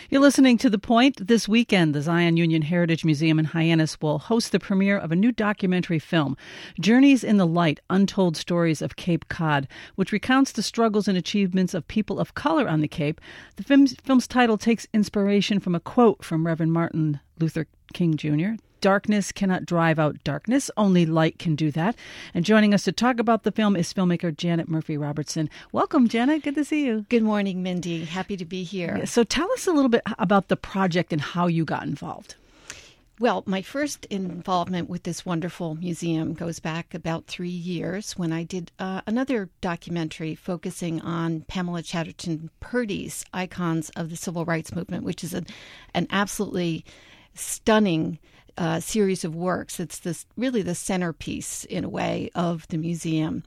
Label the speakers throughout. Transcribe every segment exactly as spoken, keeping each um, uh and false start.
Speaker 1: You're listening to The Point. This weekend, the Zion Union Heritage Museum in Hyannis will host the premiere of a new documentary film, Journeys in the Light, Untold Stories of Cape Cod, which recounts the struggles and achievements of people of color on the Cape. The film's, film's title takes inspiration from a quote from Reverend Martin Luther King Junior Darkness cannot drive out darkness. Only light can do that. And joining us to talk about the film is filmmaker Janet Murphy Robertson. Welcome, Janet. Good to see you.
Speaker 2: Good morning, Mindy. Happy to be here.
Speaker 1: Yeah, so tell us a little bit about the project and how you got involved.
Speaker 2: Well, my first involvement with this wonderful museum goes back about three years when I did uh, another documentary focusing on Pamela Chatterton Purdy's Icons of the Civil Rights Movement, which is an, an absolutely stunning uh, series of works. It's this really the centerpiece, in a way, of the museum.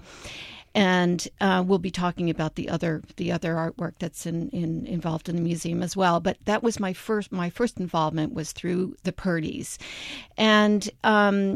Speaker 2: And uh, we'll be talking about the other the other artwork that's in, in involved in the museum as well. But that was my first my first involvement was through the Purdys, and um,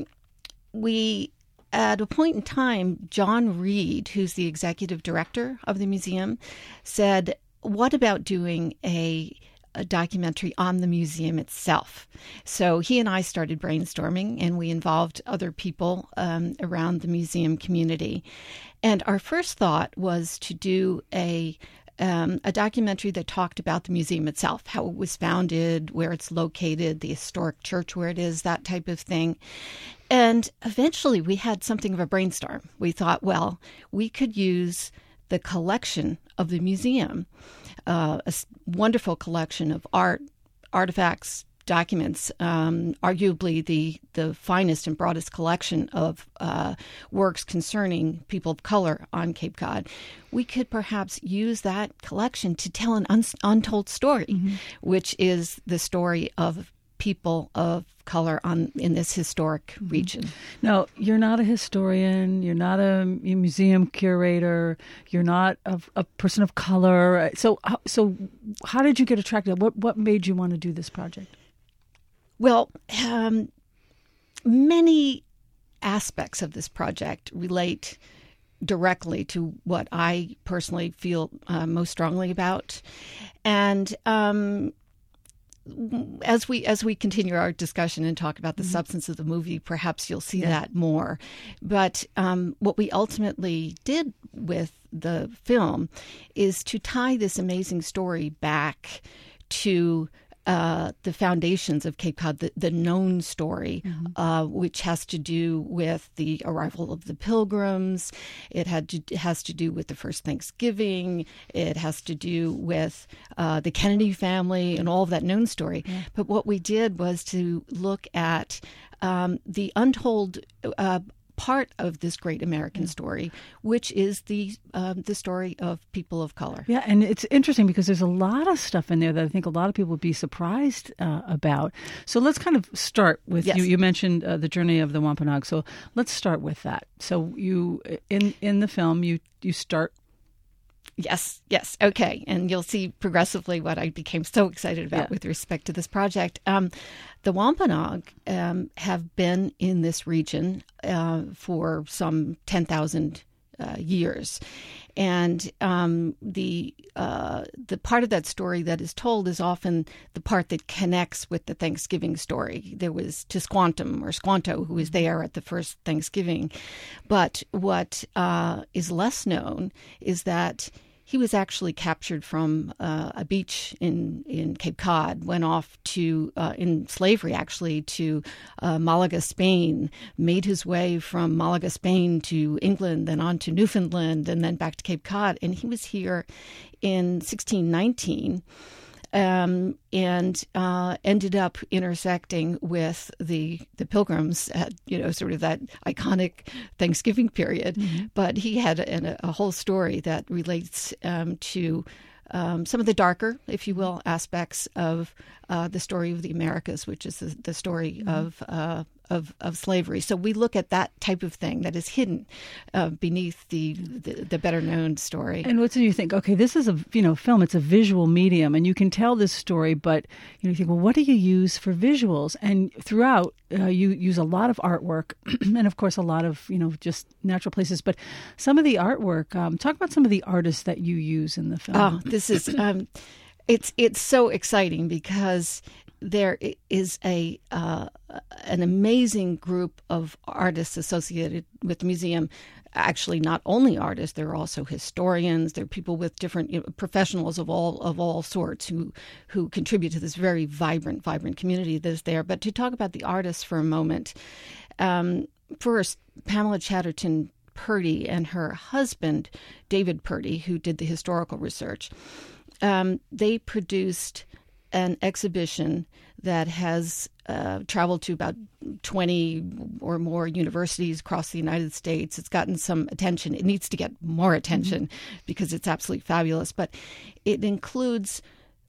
Speaker 2: we at a point in time, John Reed, who's the executive director of the museum, said, "What about doing a a documentary on the museum itself?" So he and I started brainstorming, and we involved other people um, around the museum community. And our first thought was to do a um, a documentary that talked about the museum itself, how it was founded, where it's located, the historic church where it is, that type of thing. And eventually we had something of a brainstorm. We thought, well, we could use the collection of the museum, uh, a wonderful collection of art, artifacts, documents, um, arguably the, the finest and broadest collection of uh, works concerning people of color on Cape Cod. We could perhaps use that collection to tell an un- untold story, mm-hmm. which is the story of people of color on in this historic region.
Speaker 1: Now, you're not a historian, you're not a museum curator, you're not a, a person of color. So, so how did you get attracted? What what made you want to do this project?
Speaker 2: Well, um, many aspects of this project relate directly to what I personally feel uh, most strongly about, and um, As we as we continue our discussion and talk about the mm-hmm. substance of the movie, perhaps you'll see yeah. that more. But um, what we ultimately did with the film is to tie this amazing story back to Uh, the foundations of Cape Cod, the, the known story, mm-hmm. uh, which has to do with the arrival of the Pilgrims. It had to, it has to do with the first Thanksgiving. It has to do with uh, the Kennedy family and all of that known story. Yeah. But what we did was to look at um, the untold uh, part of this great American yeah. story, which is the um, the story of people of color.
Speaker 1: Yeah, and it's interesting because there's a lot of stuff in there that I think a lot of people would be surprised uh, about. So let's kind of start with,
Speaker 2: yes.
Speaker 1: you, you mentioned uh, the journey of the Wampanoag. So let's start with that. So you, in, in the film, you, you start...
Speaker 2: Yes, yes. Okay. And you'll see progressively what I became so excited about
Speaker 1: yeah.
Speaker 2: with respect to this project. Um, the Wampanoag um, have been in this region uh, for some ten thousand uh, years. And um, the uh, the part of that story that is told is often the part that connects with the Thanksgiving story. There was Tisquantum or Squanto who was there at the first Thanksgiving. But what uh, is less known is that he was actually captured from uh, a beach in, in Cape Cod, went off to, uh, in slavery actually, to uh, Malaga, Spain, made his way from Malaga, Spain to England, then on to Newfoundland, and then back to Cape Cod. And he was here in sixteen nineteen. Um, and uh, ended up intersecting with the the Pilgrims at, you know, sort of that iconic Thanksgiving period. Mm-hmm. But he had a, a whole story that relates um, to um, some of the darker, if you will, aspects of uh, the story of the Americas, which is the, the story mm-hmm. of uh, of, of slavery. So we look at that type of thing that is hidden uh, beneath the, the the better known story.
Speaker 1: And what's you think? Okay, this is a you know film. It's a visual medium, and you can tell this story. But you know, you think, well, what do you use for visuals? And throughout, uh, you use a lot of artwork, and of course, a lot of you know just natural places. But some of the artwork. Um, talk about some of the artists that you use in the film.
Speaker 2: Oh, this is. Um, It's it's so exciting because there is a uh, an amazing group of artists associated with the museum. Actually, not only artists, there are also historians. There are people with different, you know, professionals of all of all sorts who who contribute to this very vibrant, vibrant community that is there. But to talk about the artists for a moment, um, first, Pamela Chatterton Purdy and her husband, David Purdy, who did the historical research, um, they produced an exhibition that has uh, traveled to about twenty or more universities across the United States. It's gotten some attention. It needs to get more attention mm-hmm. because it's absolutely fabulous. But it includes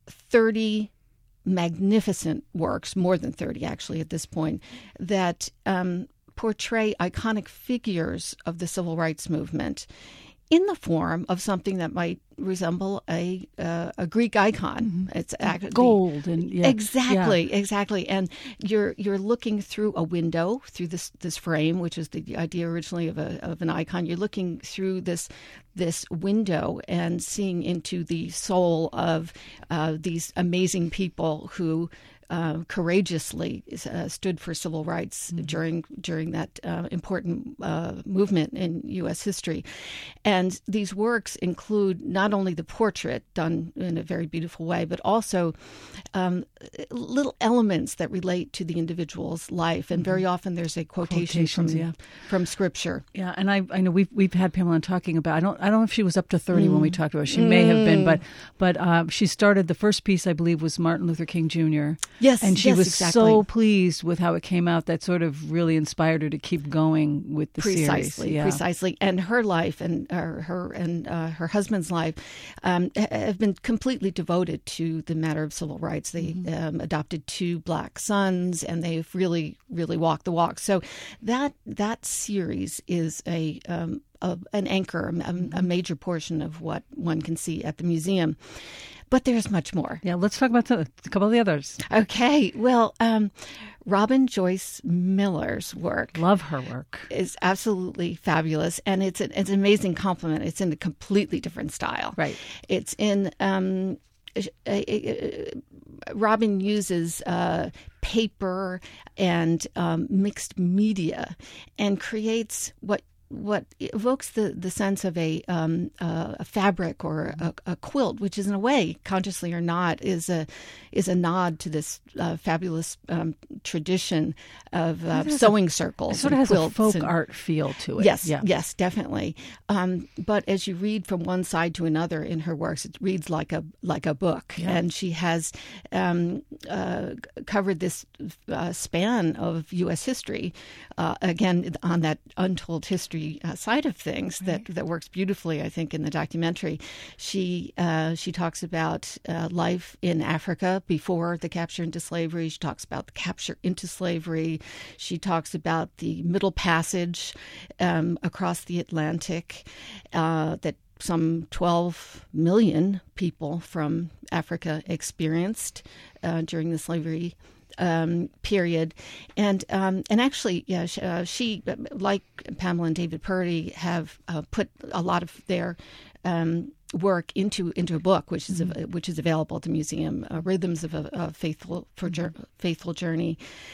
Speaker 2: thirty magnificent works, more than thirty actually at this point, that um, portray iconic figures of the civil rights movement in the form of something that might resemble a uh, a Greek icon.
Speaker 1: Mm-hmm.
Speaker 2: It's actually
Speaker 1: gold and yeah.
Speaker 2: exactly,
Speaker 1: yeah.
Speaker 2: exactly. And you're you're looking through a window through this this frame, which is the idea originally of a of an icon. You're looking through this this window and seeing into the soul of uh, these amazing people who Uh, courageously uh, stood for civil rights mm-hmm. during during that uh, important uh, movement in U S history. And these works include not only the portrait done in a very beautiful way, but also um, little elements that relate to the individual's life. And very often there's a quotation from,
Speaker 1: yeah.
Speaker 2: from scripture.
Speaker 1: Yeah, and I I know we've we've had Pamela talking about. I don't I don't know if she was up to thirty mm. when we talked about her. She may mm. have been, but but uh, she started the first piece I believe was Martin Luther King Junior
Speaker 2: Yes,
Speaker 1: and she
Speaker 2: yes,
Speaker 1: was
Speaker 2: exactly.
Speaker 1: so pleased with how it came out. That sort of really inspired her to keep going with the
Speaker 2: precisely,
Speaker 1: series. Yeah.
Speaker 2: Precisely, and her life and uh, her and uh, her husband's life um, have been completely devoted to the matter of civil rights. They mm-hmm. um, adopted two black sons, and they've really, really walked the walk. So that that series is a, um, a an anchor, a, a major portion of what one can see at the museum. But there's much more.
Speaker 1: Yeah, let's talk about the, a couple of the others.
Speaker 2: Okay. Well, um, Robin Joyce Miller's work.
Speaker 1: Love her work.
Speaker 2: Is absolutely fabulous. And it's an, it's an amazing compliment. It's in a completely different style.
Speaker 1: Right.
Speaker 2: It's in... Um, a, a, a, Robin uses uh, paper and um, mixed media and creates what what evokes the, the sense of a um, uh, a fabric or a, a quilt, which is in a way, consciously or not, is a is a nod to this uh, fabulous um, tradition of uh, sewing
Speaker 1: a,
Speaker 2: circles.
Speaker 1: It sort of
Speaker 2: and
Speaker 1: has
Speaker 2: quilts
Speaker 1: a folk
Speaker 2: and,
Speaker 1: art feel to it.
Speaker 2: Yes,
Speaker 1: yeah.
Speaker 2: yes, definitely. Um, but as you read from one side to another in her works, it reads like a like a book,
Speaker 1: yeah.
Speaker 2: and she has um, uh, covered this uh, span of U S history. Uh, again, on that untold history uh, side of things, right. that that works beautifully, I think, in the documentary. She uh, she talks about uh, life in Africa before the capture into slavery. She talks about the capture into slavery. She talks about the Middle Passage um, across the Atlantic uh, that some twelve million people from Africa experienced uh, during the slavery Um, period, and um, and actually, yeah, she, uh, she, like Pamela and David Purdy, have uh, put a lot of their um, work into into a book, which is mm-hmm. a, which is available at the museum, uh, Rhythms of a, a Faithful for mm-hmm. Faithful Journey,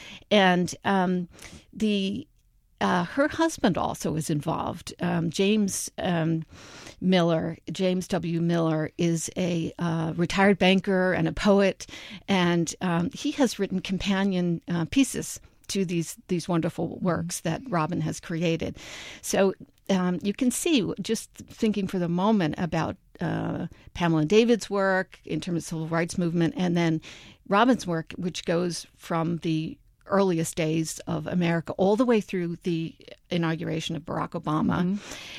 Speaker 2: and um, the. Uh, her husband also is involved. Um, James um, Miller, James W. Miller, is a uh, retired banker and a poet, and um, he has written companion uh, pieces to these these wonderful works that Robin has created. So um, you can see, just thinking for the moment about uh, Pamela and David's work in terms of civil rights movement, and then Robin's work, which goes from the earliest days of America all the way through the inauguration of Barack Obama. Mm-hmm.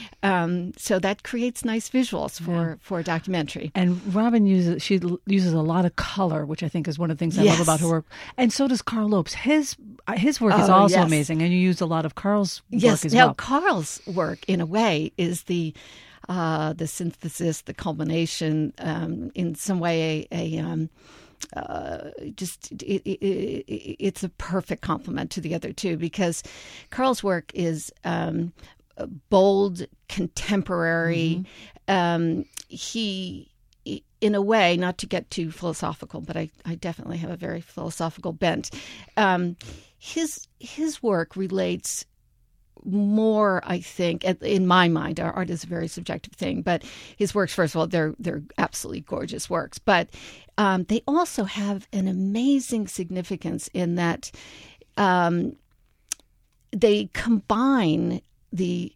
Speaker 2: Um, so that creates nice visuals for, yeah. for a documentary.
Speaker 1: And Robin uses she uses a lot of color, which I think is one of the things I
Speaker 2: yes.
Speaker 1: love about her work. And so does Carl Lopes. His his work
Speaker 2: oh,
Speaker 1: is also
Speaker 2: yes.
Speaker 1: amazing, and you use a lot of Carl's
Speaker 2: yes.
Speaker 1: work as
Speaker 2: now,
Speaker 1: well.
Speaker 2: Carl's work, in a way, is the uh, the synthesis, the culmination, um, in some way, a, a um, Uh, just it, it, it, it's a perfect complement to the other two, because Carl's work is um, bold, contemporary. Mm-hmm. Um, he in a way, not to get too philosophical, but I, I definitely have a very philosophical bent. Um, his his work relates more, I think, in my mind. Our art is a very subjective thing, but his works, first of all, they're they're absolutely gorgeous works. But um, they also have an amazing significance in that um, they combine the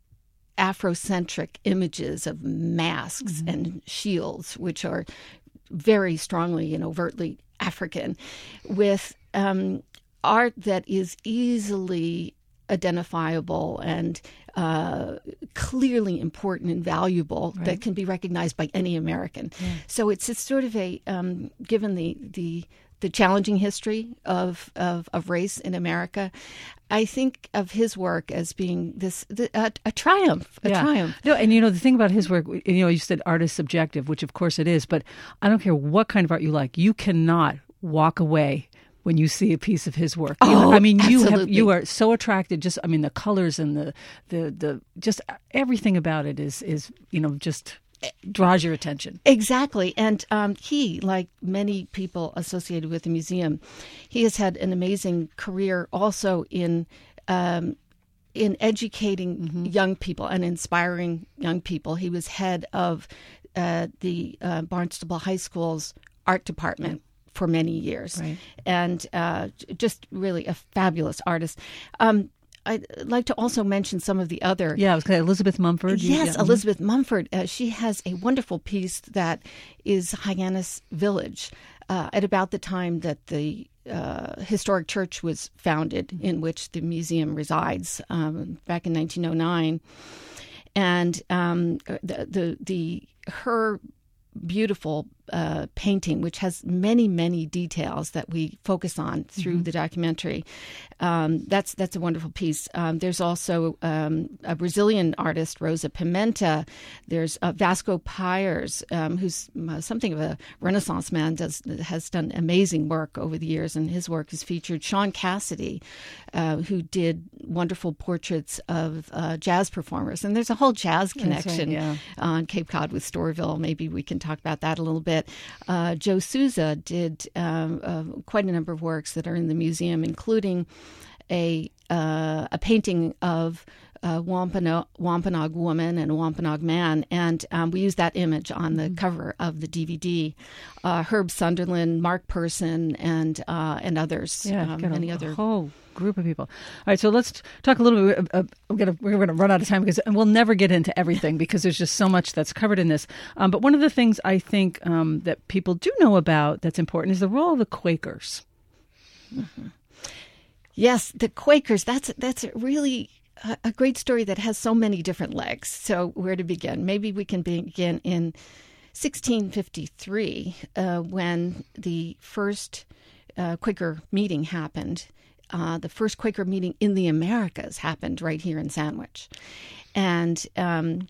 Speaker 2: Afrocentric images of masks mm-hmm. and shields, which are very strongly and overtly African, with um, art that is easily identifiable and uh, clearly important and valuable right. that can be recognized by any American. Yeah. So it's, it's sort of a, um, given the, the the challenging history of, of, of race in America, I think of his work as being this the, a, a triumph, a
Speaker 1: yeah.
Speaker 2: triumph.
Speaker 1: No, and you know, the thing about his work, you know, you said art is subjective, which of course it is, but I don't care what kind of art you like, you cannot walk away when you see a piece of his work.
Speaker 2: Oh,
Speaker 1: you know, I mean, you
Speaker 2: absolutely.
Speaker 1: have you are so attracted. Just, I mean, the colors and the the the just everything about it is is you know just draws your attention.
Speaker 2: Exactly, and um, he, like many people associated with the museum, he has had an amazing career also in um, in educating mm-hmm. young people and inspiring young people. He was head of uh, the uh, Barnstable High School's art department for many years,
Speaker 1: right.
Speaker 2: and uh, just really a fabulous artist. Um, I'd like to also mention some of the other...
Speaker 1: Yeah, I was going to Elizabeth Mumford.
Speaker 2: Yes,
Speaker 1: yeah.
Speaker 2: Elizabeth Mumford. Uh, she has a wonderful piece that is Hyannis Village uh, at about the time that the uh, historic church was founded mm-hmm. in which the museum resides, um, back in nineteen oh nine. And um, the, the, the her beautiful uh, painting, which has many, many details that we focus on through mm-hmm. the documentary. Um, that's that's a wonderful piece. Um, there's also um, a Brazilian artist, Rosa Pimenta. There's uh, Vasco Pires, um, who's uh, something of a Renaissance man, does has done amazing work over the years, and his work is featured. Sean Cassidy, uh, who did wonderful portraits of uh, jazz performers. And there's a whole jazz connection
Speaker 1: right, yeah.
Speaker 2: on Cape Cod with Storeville. Maybe we can talk about that a little bit. Uh, Joe Souza did um, uh, quite a number of works that are in the museum, including a uh, a painting of a Wampanoag, Wampanoag woman and a Wampanoag man, and um, we use that image on the mm-hmm. cover of the D V D. Uh, Herb Sunderland, Mark Person, and uh, and others,
Speaker 1: yeah,
Speaker 2: um,
Speaker 1: got a,
Speaker 2: many other
Speaker 1: a whole group of people. All right, so let's talk a little bit. Uh, we're gonna we're gonna run out of time because and we'll never get into everything because there's just so much that's covered in this. Um, but one of the things I think um, that people do know about that's important is the role of the Quakers.
Speaker 2: Mm-hmm. Yes, the Quakers. That's that's really a, a great story that has so many different legs. So where to begin? Maybe we can begin in sixteen fifty-three uh, when the first uh, Quaker meeting happened. Uh, the first Quaker meeting in the Americas happened right here in Sandwich. And um,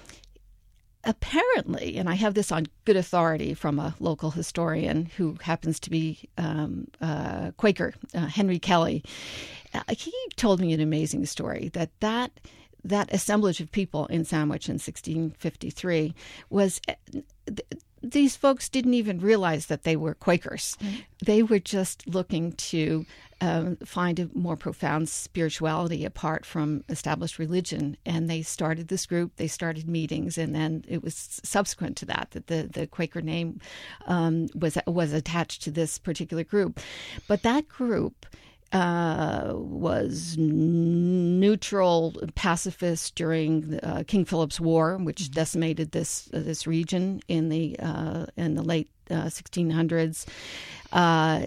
Speaker 2: apparently, and I have this on good authority from a local historian who happens to be um, uh, Quaker, uh, Henry Kelly, uh, he told me an amazing story that that that assemblage of people in Sandwich in sixteen fifty-three was... Uh, these folks didn't even realize that they were Quakers. Mm-hmm. They were just looking to um, find a more profound spirituality apart from established religion. And they started this group, they started meetings, and then it was subsequent to that that the, the Quaker name um, was was attached to this particular group. But that group Uh, was neutral, pacifist during uh, King Philip's War, which mm-hmm. decimated this uh, this region in the uh, in the late uh, sixteen hundreds, uh,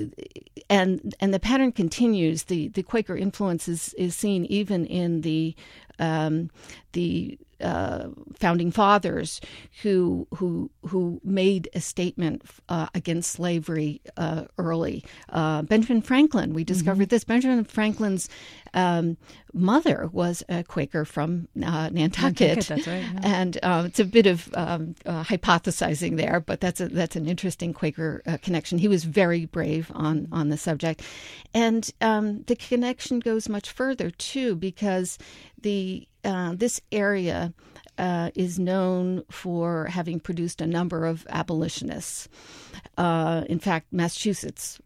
Speaker 2: and and the pattern continues. The the Quaker influence is, is seen even in the um, the Uh, founding fathers who who who made a statement uh, against slavery uh, early. Uh, Benjamin Franklin, we discovered mm-hmm. this. Benjamin Franklin's um, mother was a Quaker from uh, Nantucket.
Speaker 1: Nantucket, that's right. Yeah.
Speaker 2: And um, it's a bit of um, uh, hypothesizing there, but that's a, that's an interesting Quaker uh, connection. He was very brave on on the subject, and um, the connection goes much further too because the Uh, this area uh, is known for having produced a number of abolitionists. Uh, in fact, Massachusetts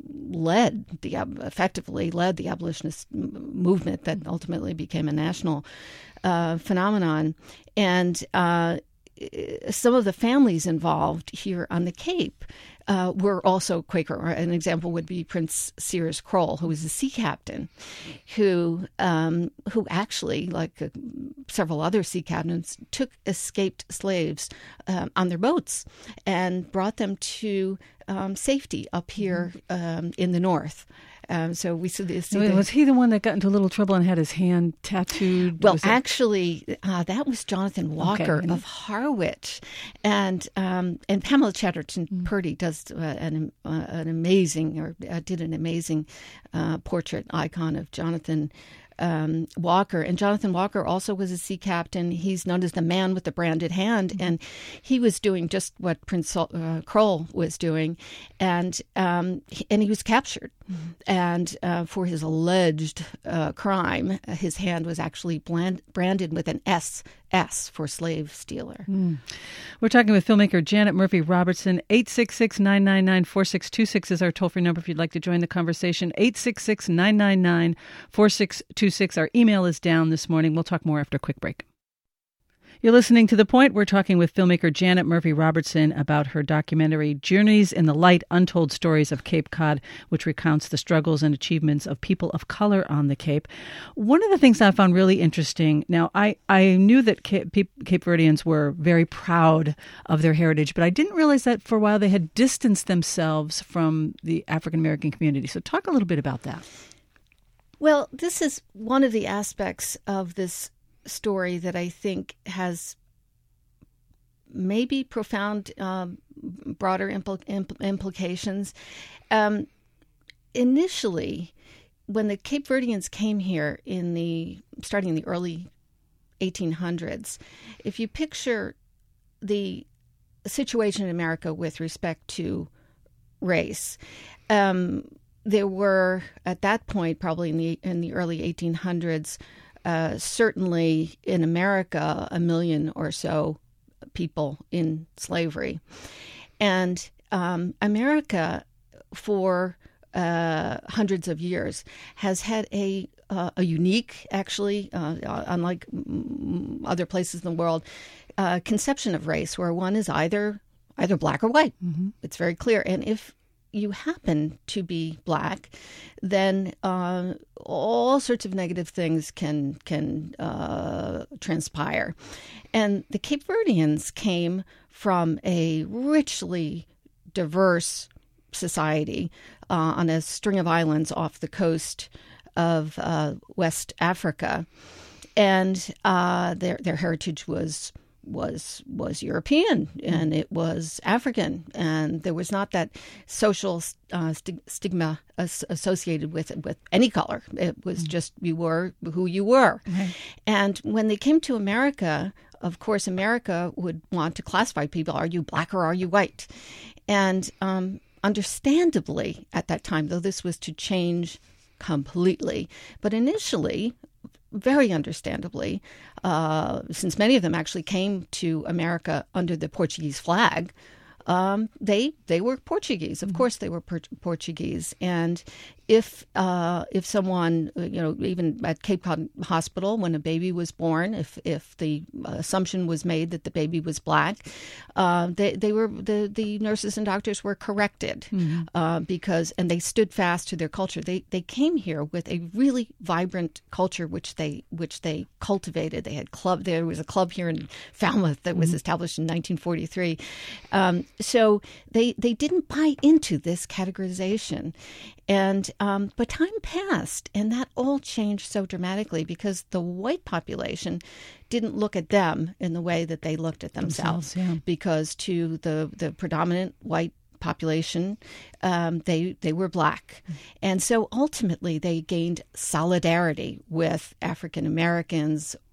Speaker 2: led the effectively led the abolitionist movement that ultimately became a national uh, phenomenon, and uh, some of the families involved here on the Cape uh, were also Quaker. An example would be Prince Sears Kroll, who was a sea captain, who um, who actually, like uh, several other sea captains, took escaped slaves um, on their boats and brought them to um, safety up here um, in the north. Um, so we see this.
Speaker 1: Wait, was he the one that got into a little trouble and had his hand tattooed?
Speaker 2: Well,
Speaker 1: was it...
Speaker 2: actually, uh, that was Jonathan Walker
Speaker 1: okay.
Speaker 2: of Harwich, and um, and Pamela Chatterton mm. Purdy does uh, an uh, an amazing or uh, did an amazing uh, portrait icon of Jonathan Um, Walker. And Jonathan Walker also was a sea captain. He's known as the man with the branded hand, mm-hmm. and he was doing just what Prince uh, Kroll was doing, and um, he, and he was captured. Mm-hmm. And uh, for his alleged uh, crime, his hand was actually bland, branded with an S S for slave stealer.
Speaker 1: Mm. We're talking with filmmaker Janet Murphy Robertson. eight six six, nine nine nine, four six two six is our toll-free number if you'd like to join the conversation. eight six six, nine nine nine, four six two six. Our email is down this morning. We'll talk more after a quick break. You're listening to The Point. We're talking with filmmaker Janet Murphy Robertson about her documentary, Journeys in the Light, Untold Stories of Cape Cod, which recounts the struggles and achievements of people of color on the Cape. One of the things I found really interesting, now I, I knew that Cape, Cape Verdeans were very proud of their heritage, but I didn't realize that for a while they had distanced themselves from the African-American community. So talk a little bit about that.
Speaker 2: Well, this is one of the aspects of this story that I think has maybe profound, um, broader impl- impl- implications. Um, initially, when the Cape Verdeans came here in the starting in the early eighteen hundreds, if you picture the situation in America with respect to race, um, there were at that point, probably in the in the early eighteen hundreds. Uh, certainly in America, a million or so people in slavery. And um, America, for uh, hundreds of years, has had a uh, a unique, actually, uh, unlike other places in the world, uh, conception of race, where one is either either black or white. Mm-hmm. It's very clear. And if you happen to be black, then uh, all sorts of negative things can can uh, transpire. And the Cape Verdeans came from a richly diverse society uh, on a string of islands off the coast of uh, West Africa, and uh, their their heritage was. was was European, and it was African, and there was not that social uh, st- stigma as- associated with with any color. It was just you were who you were. Right. And when they came to America, of course, America would want to classify people: are you black or are you white? And um, understandably, at that time, though this was to change completely, but initially, very understandably, uh, since many of them actually came to America under the Portuguese flag, um, they they were Portuguese. Of mm-hmm. course, they were per- Portuguese. And if uh, if someone, you know, even at Cape Cod Hospital, when a baby was born, if if the assumption was made that the baby was black, uh, they they were the, the nurses and doctors were corrected mm-hmm. uh, because and they stood fast to their culture. They they came here with a really vibrant culture, which they which they cultivated. They had club. There was a club here in Falmouth that was mm-hmm. established in nineteen forty-three. Um, so they they didn't buy into this categorization. And um, but time passed, and that all changed so dramatically because the white population didn't look at them in the way that they looked at themselves. themselves yeah. Because to the, the predominant white population, um, they they were black, and so ultimately they gained solidarity with African Americans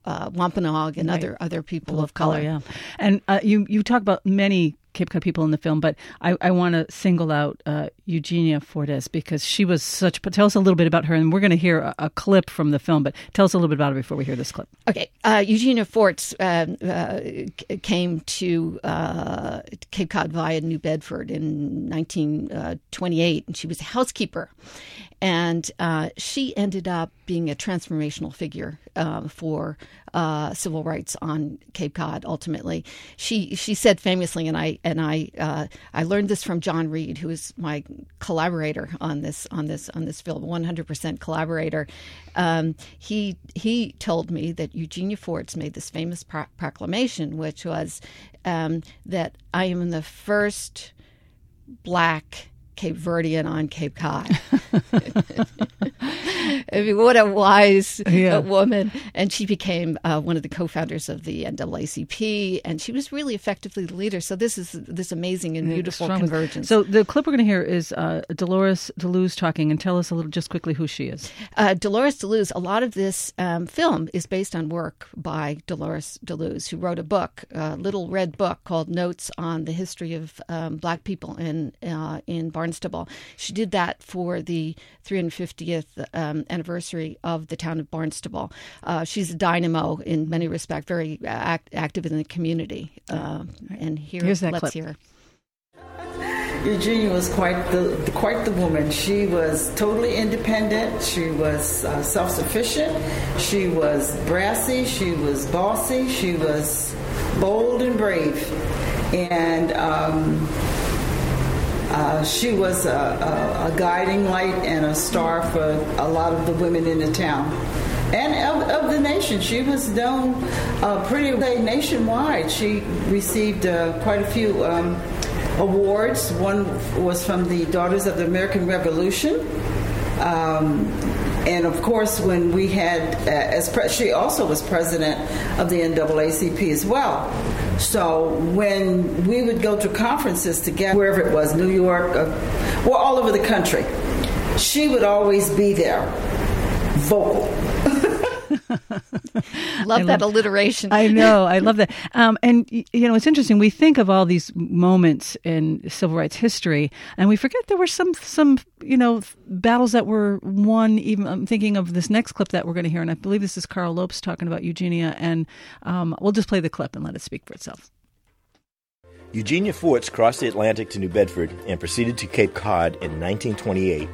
Speaker 2: uh, Wampanoag and right. other other people, people of color. color.
Speaker 1: Yeah, and uh, you you talk about many Cape Cod people in the film, but I, I want to single out uh, Eugenia Fortes because she was such. Tell us a little bit about her, and we're going to hear a, a clip from the film. But tell us a little bit about her before we hear this clip.
Speaker 2: Okay, uh, Eugenia Fortes uh, uh, came to uh, Cape Cod via New Bedford in nineteen twenty-eight, and she was a housekeeper. And uh, she ended up being a transformational figure uh, for uh, civil rights on Cape Cod. Ultimately, she she said famously, and I and I uh, I learned this from John Reed, who is my collaborator on this on this on this film, one hundred percent collaborator. Um, he he told me that Eugenia Fortes made this famous pro- proclamation, which was um, that I am the first Black Cape Verdean on Cape Cod. I mean, what a wise yeah. woman. And she became uh, one of the co-founders of the N double A C P, and she was really effectively the leader. So this is this amazing and beautiful yeah, convergence.
Speaker 1: So the clip we're going to hear is uh, Dolores Deleuze talking, and tell us a little, just quickly, who she is.
Speaker 2: Uh, Dolores Deleuze, a lot of this um, film is based on work by Dolores Deleuze, who wrote a book, a little red book called Notes on the History of um, Black People in, uh, in Barnstable. She did that for the three hundred fiftieth um, anniversary of the town of Barnstable. Uh, she's a dynamo in many respects, very act- active in the community. Uh, and here,
Speaker 1: Here's that
Speaker 2: let's
Speaker 1: clip.
Speaker 2: hear.
Speaker 3: Eugenia was quite the quite the woman. She was totally independent. She was uh, self-sufficient. She was brassy. She was bossy. She was bold and brave. And um, Uh, she was a, a, a guiding light and a star for a lot of the women in the town and of, of the nation. She was known uh, pretty nationwide. She received uh, quite a few um, awards. One was from the Daughters of the American Revolution. Um, and of course, when we had, uh, as pre- she also was president of the N double A C P as well. So when we would go to conferences together, wherever it was, New York, uh, well, all over the country, she would always be there, vocal.
Speaker 2: Love that alliteration.
Speaker 1: I know. I love that. Um, and, you know, it's interesting. We think of all these moments in civil rights history, and we forget there were some, some you know, battles that were won. Even I'm thinking of this next clip that we're going to hear, and I believe this is Carl Lopes talking about Eugenia, and um, we'll just play the clip and let it speak for itself.
Speaker 4: Eugenia Fortes crossed the Atlantic to New Bedford and proceeded to Cape Cod in nineteen twenty-eight.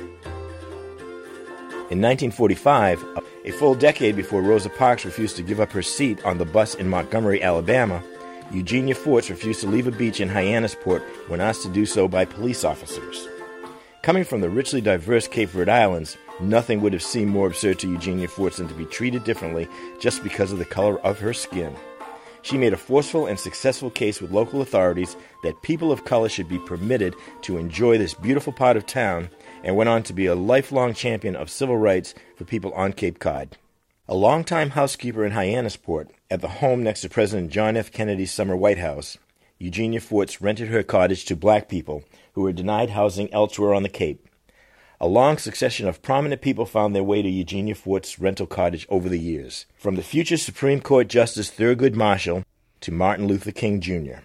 Speaker 4: In nineteen forty-five, a full decade before Rosa Parks refused to give up her seat on the bus in Montgomery, Alabama, Eugenia Fortes refused to leave a beach in Hyannisport when asked to do so by police officers. Coming from the richly diverse Cape Verde Islands, nothing would have seemed more absurd to Eugenia Fortes than to be treated differently just because of the color of her skin. She made a forceful and successful case with local authorities that people of color should be permitted to enjoy this beautiful part of town, and went on to be a lifelong champion of civil rights for people on Cape Cod. A longtime housekeeper in Hyannisport, at the home next to President John F. Kennedy's summer White House, Eugenia Fortes rented her cottage to black people who were denied housing elsewhere on the Cape. A long succession of prominent people found their way to Eugenia Fortes' rental cottage over the years, from the future Supreme Court Justice Thurgood Marshall to Martin Luther King Junior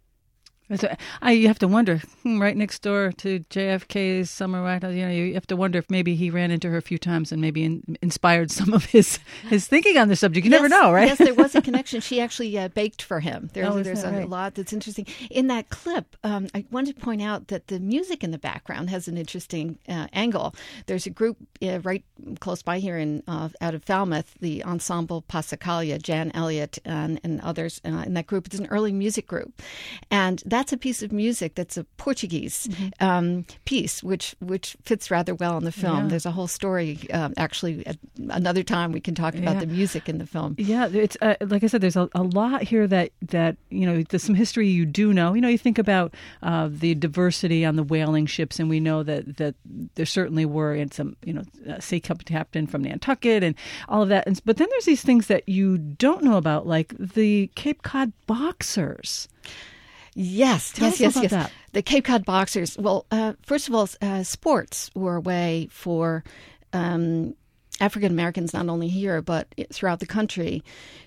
Speaker 1: I you have to wonder, hmm, right next door to J F K's summer White House, you know, you have to wonder if maybe he ran into her a few times and maybe in, inspired some of his, his thinking on the subject. You yes, never know, right?
Speaker 2: Yes, there was a connection. She actually uh, baked for him. There's,
Speaker 1: oh,
Speaker 2: there's a
Speaker 1: right?
Speaker 2: lot that's interesting. In that clip, um, I wanted to point out that the music in the background has an interesting uh, angle. There's a group uh, right close by here in uh, out of Falmouth, the Ensemble Passacaglia, Jan Elliott and, and others uh, in that group. It's an early music group. And that's a piece of music that's a Portuguese mm-hmm. um, piece, which which fits rather well in the film. Yeah. There's a whole story. Um, actually, at another time we can talk about yeah. the music in the film.
Speaker 1: Yeah, it's uh, like I said. There's a, a lot here that that you know. There's some history you do know. You know, you think about uh, the diversity on the whaling ships, and we know that that there certainly were in some you know uh, sea captain from Nantucket and all of that. And, but then there's these things that you don't know about, like the Cape Cod Boxers.
Speaker 2: Yes,
Speaker 1: Tell
Speaker 2: yes,
Speaker 1: us
Speaker 2: yes,
Speaker 1: about
Speaker 2: yes.
Speaker 1: That.
Speaker 2: The Cape Cod Boxers. Well, uh, first of all, uh, sports were a way for um, African Americans, not only here but throughout the country,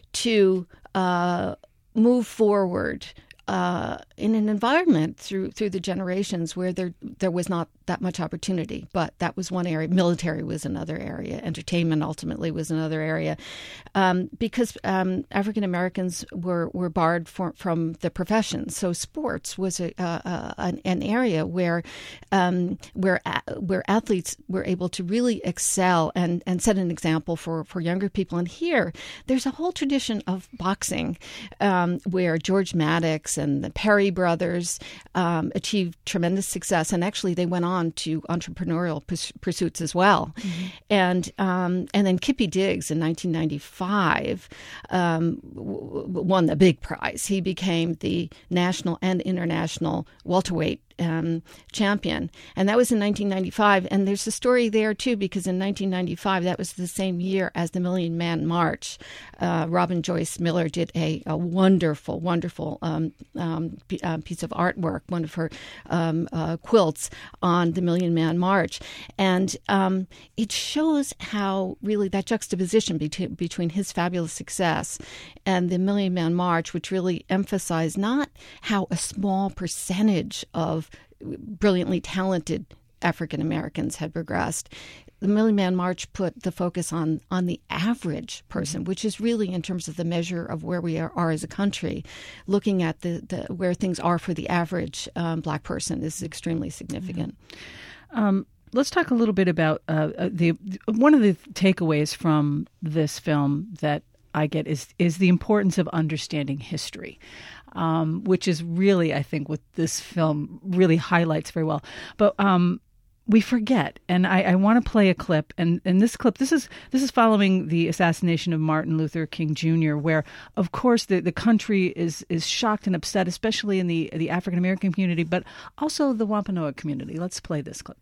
Speaker 2: to uh, move forward uh, in an environment through through the generations where there there was not that much opportunity. But that was one area. Military was another area. Entertainment ultimately was another area, um, because um, African Americans were were barred for, from the professions. So sports was a, uh, an, an area where um, where where athletes were able to really excel and, and set an example for, for younger people. And here, there's a whole tradition of boxing um, where George Maddox and the Perry brothers um, achieved tremendous success, and actually they went on to entrepreneurial pursuits as well. Mm-hmm. And um, and then Kippy Diggs in nineteen ninety-five um, w- won the big prize. He became the national and international welterweight Um, champion, and that was in nineteen ninety-five. And there's a story there too, because in nineteen ninety-five, that was the same year as the Million Man March. Uh, Robin Joyce Miller did a, a wonderful, wonderful um, um, p- uh, piece of artwork, one of her um, uh, quilts on the Million Man March, and um, it shows how really that juxtaposition between between his fabulous success and the Million Man March, which really emphasized not how a small percentage of brilliantly talented African Americans had progressed. The Million Man March put the focus on on the average person, which is really, in terms of the measure of where we are, are as a country, looking at the, the where things are for the average um, Black person is extremely significant.
Speaker 1: Mm-hmm. Um, let's talk a little bit about uh, the one of the takeaways from this film that I get is is the importance of understanding history. Um, which is really, I think, what this film really highlights very well. But um, we forget, and I, I want to play a clip. And, and this clip, this is this is following the assassination of Martin Luther King Junior, where, of course, the, the country is is shocked and upset, especially in the the African American community, but also the Wampanoag community. Let's play this clip.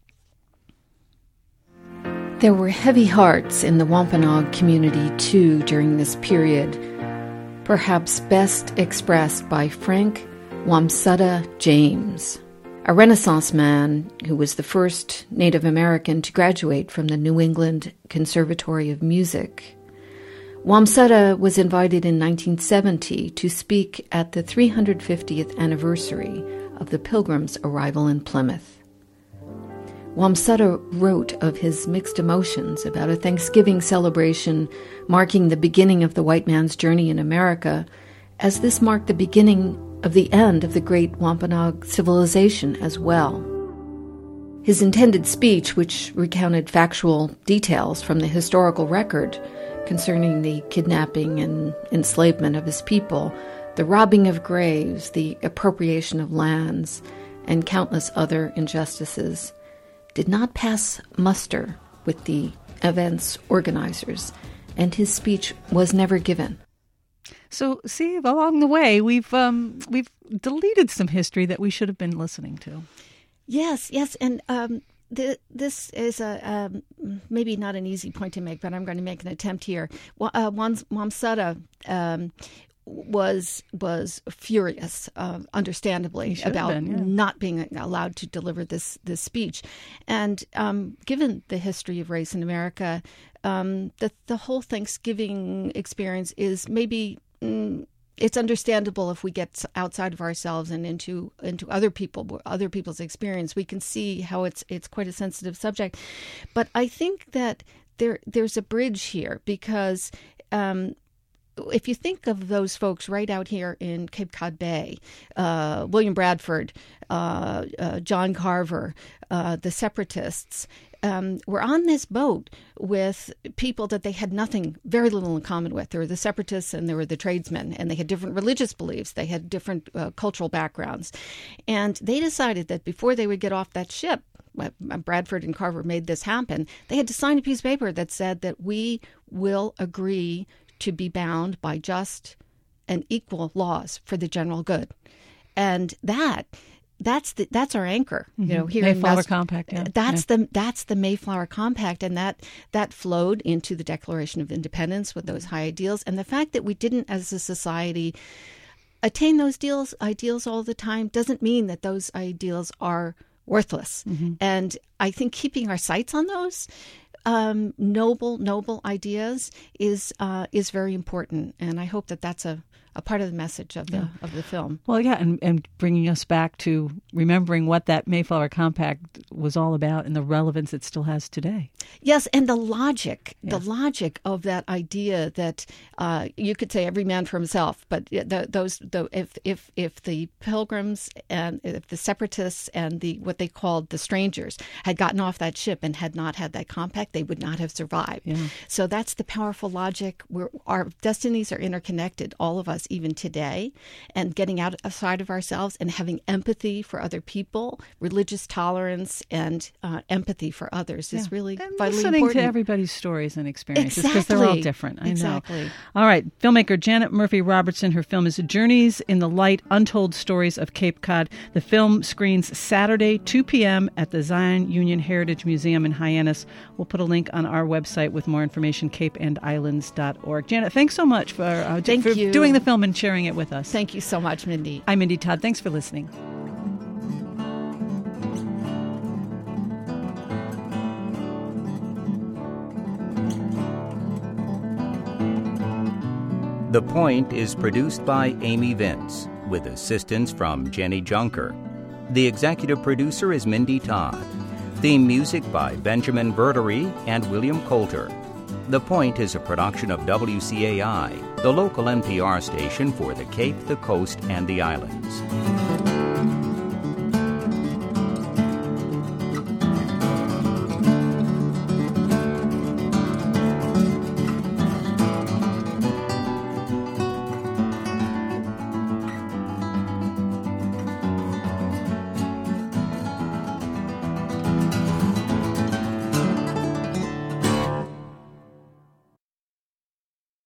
Speaker 2: There were heavy hearts in the Wampanoag community, too, during this period, perhaps best expressed by Frank Wamsutta James, a Renaissance man who was the first Native American to graduate from the New England Conservatory of Music. Wamsutta was invited in nineteen seventy to speak at the three hundred fiftieth anniversary of the Pilgrims' arrival in Plymouth. Wamsutta wrote of his mixed emotions about a Thanksgiving celebration marking the beginning of the white man's journey in America, as this marked the beginning of the end of the great Wampanoag civilization as well. His intended speech, which recounted factual details from the historical record concerning the kidnapping and enslavement of his people, the robbing of graves, the appropriation of lands, and countless other injustices, did not pass muster with the event's organizers, and his speech was never given.
Speaker 1: So, see, along the way, we've um, we've deleted some history that we should have been listening to.
Speaker 2: Yes, yes, and um, the, this is a um, maybe not an easy point to make, but I'm going to make an attempt here. Uh, Wamsutta um, was was furious, uh, understandably, about
Speaker 1: been, yeah.
Speaker 2: not being allowed to deliver this this speech, and um, given the history of race in America, um, the the whole Thanksgiving experience is maybe. Mm, It's understandable if we get outside of ourselves and into into other people, other people's experience. We can see how it's it's quite a sensitive subject, but I think that there there's a bridge here because um, if you think of those folks right out here in Cape Cod Bay, uh, William Bradford, uh, uh, John Carver, uh, the Separatists. Um, were on this boat with people that they had nothing, very little in common with. There were the Separatists and there were the tradesmen, and they had different religious beliefs. They had different uh, cultural backgrounds. And they decided that before they would get off that ship, Bradford and Carver made this happen, they had to sign a piece of paper that said that we will agree to be bound by just and equal laws for the general good. And that... That's the that's our anchor, you know. Here
Speaker 1: Mayflower
Speaker 2: in West,
Speaker 1: Compact. Yeah.
Speaker 2: That's
Speaker 1: yeah.
Speaker 2: the that's the Mayflower Compact, and that that flowed into the Declaration of Independence with those high ideals, and the fact that we didn't, as a society, attain those deals ideals all the time doesn't mean that those ideals are worthless. Mm-hmm. And I think keeping our sights on those um, noble, noble ideas is uh, is very important, and I hope that that's a, a part of the message of the
Speaker 1: Yeah.
Speaker 2: of the film.
Speaker 1: Well, yeah, and, and bringing us back to remembering what that Mayflower Compact was all about and the relevance it still has today.
Speaker 2: Yes, and the logic,
Speaker 1: Yeah.
Speaker 2: the logic of that idea that uh, you could say every man for himself, but the, those, the, if if if the Pilgrims and if the Separatists and the what they called the strangers had gotten off that ship and had not had that compact, they would not have survived.
Speaker 1: Yeah.
Speaker 2: So that's the powerful logic. Where our destinies are interconnected, all of us, even today, and getting outside of ourselves and having empathy for other people, religious tolerance, and uh, empathy for others is
Speaker 1: Yeah.
Speaker 2: really
Speaker 1: And
Speaker 2: vitally
Speaker 1: listening
Speaker 2: important.
Speaker 1: to everybody's stories and experiences because they're all
Speaker 2: Exactly.
Speaker 1: different. I
Speaker 2: Exactly.
Speaker 1: know. All right. Filmmaker Janet Murphy Robertson. Her film is Journeys in the Light, Untold Stories of Cape Cod. The film screens Saturday, two p.m. at the Zion Union Heritage Museum in Hyannis. We'll put a link on our website with more information, cape and islands dot org. Janet, thanks so much for, uh,
Speaker 2: Thank
Speaker 1: for
Speaker 2: you.
Speaker 1: doing the film and sharing it with us.
Speaker 2: Thank you so much, Mindy.
Speaker 1: I'm Mindy Todd. Thanks for listening.
Speaker 5: The Point is produced by Amy Vince, with assistance from Jenny Junker. The executive producer is Mindy Todd. Theme music by Benjamin Verdery and William Coulter. The Point is a production of W C A I, the local N P R station for the Cape, the Coast, and the Islands.